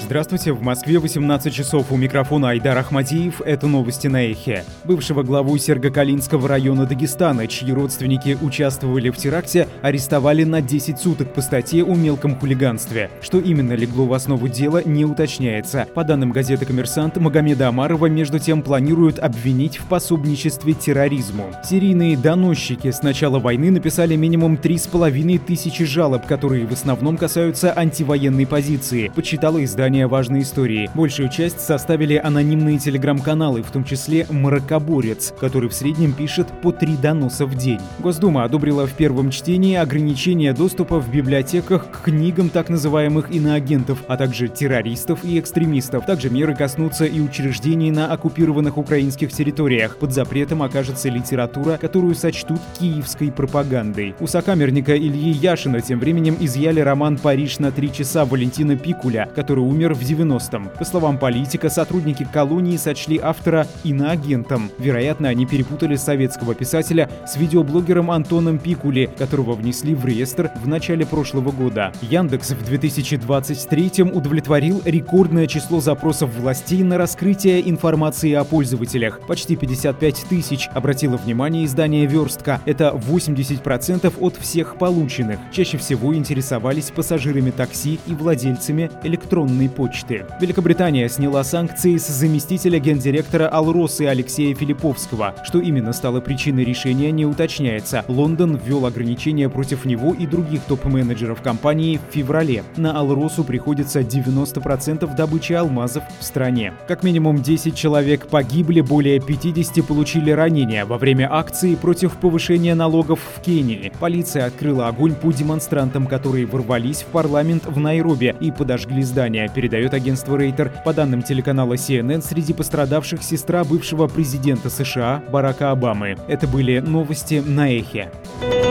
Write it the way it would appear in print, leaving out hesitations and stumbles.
Здравствуйте, в Москве 18 часов, у микрофона Айдар Ахмадиев, это новости на Эхе. Бывшего главу Сергокалинского района Дагестана, чьи родственники участвовали в теракте, арестовали на 10 суток по статье о мелком хулиганстве. Что именно легло в основу дела, не уточняется. По данным газеты «Коммерсант», Магомеда Омарова между тем планируют обвинить в пособничестве терроризму. Серийные доносчики с начала войны написали минимум 3500 жалоб, которые в основном касаются антивоенной позиции, подсчитало издание «Важные истории». Большую часть составили анонимные телеграм-каналы, в том числе «Мракоборец», который в среднем пишет по 3 доноса в день. Госдума одобрила в первом чтении ограничение доступа в библиотеках к книгам так называемых иноагентов, а также террористов и экстремистов. Также меры коснутся и учреждений на оккупированных украинских территориях. Под запретом окажется литература, которую сочтут киевской пропагандой. У сокамерника Ильи Яшина тем временем изъяли роман «Париж на 3 часа» Валентина Пикуля, который умер в 90-м. По словам политика, сотрудники колонии сочли автора иноагентом. Вероятно, они перепутали советского писателя с видеоблогером Антоном Пикули, которого внесли в реестр в начале прошлого года. Яндекс в 2023-м удовлетворил рекордное число запросов властей на раскрытие информации о пользователях. Почти 55 тысяч, обратило внимание издание «Верстка». Это 80% от всех полученных. Чаще всего интересовались пассажирами такси и владельцами электронной почты. Великобритания сняла санкции с заместителя гендиректора Алросы Алексея Филипповского. Что именно стало причиной решения, не уточняется. Лондон ввел ограничения против него и других топ-менеджеров компании в феврале. На Алросу приходится 90% добычи алмазов в стране. Как минимум 10 человек погибли, более 50 получили ранения во время акции против повышения налогов в Кении. Полиция открыла огонь по демонстрантам, которые ворвались в парламент в Найроби и подожгли здание, передает агентство Рейтер. По данным телеканала CNN, среди пострадавших сестра бывшего президента США Барака Обамы. Это были новости на Эхе.